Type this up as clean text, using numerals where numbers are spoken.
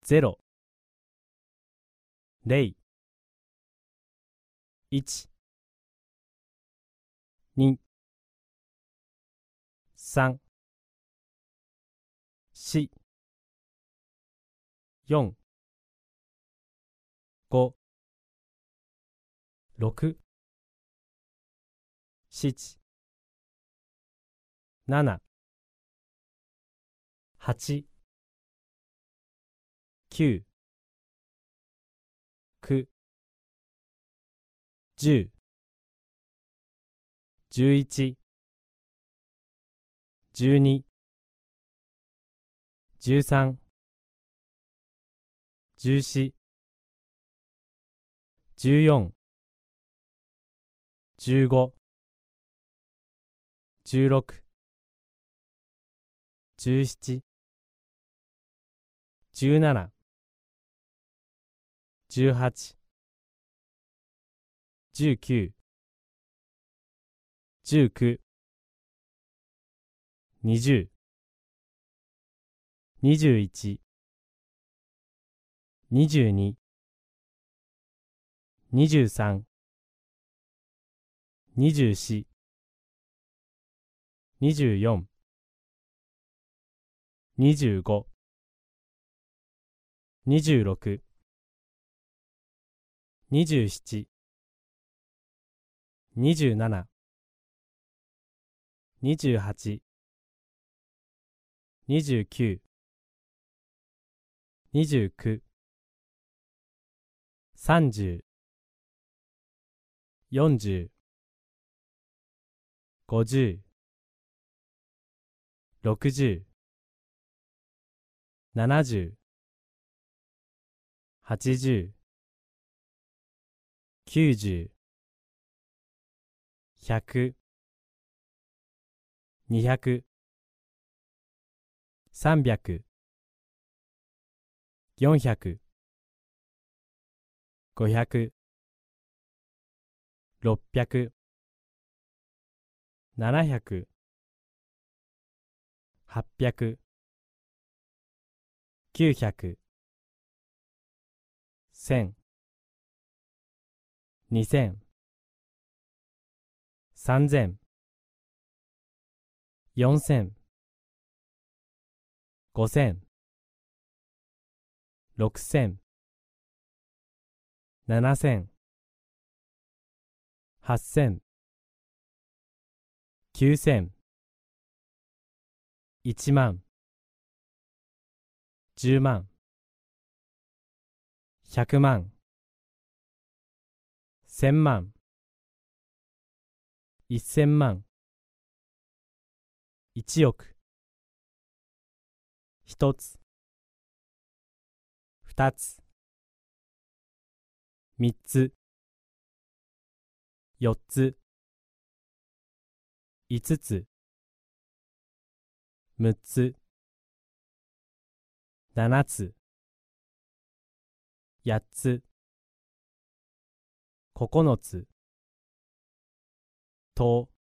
0、0、1、2、3、4、4、5、6、7、7、8、9、9、10、11、12、13、14、14、15、16、17、17、18、19、19、20、21、22、23、24、24、25、26、27、27、28、29、29、30、40、50、60、70、80、90、100、200、300、400、500、600、700、800、900、1000、2000、3000、4000、5000、6000、7000、8000、9000、1万、10万、100万、1000万、1000万、1億、1つ、2つ、3つ、4つ、5つ、6つ、7つ、8つ、9つ、10、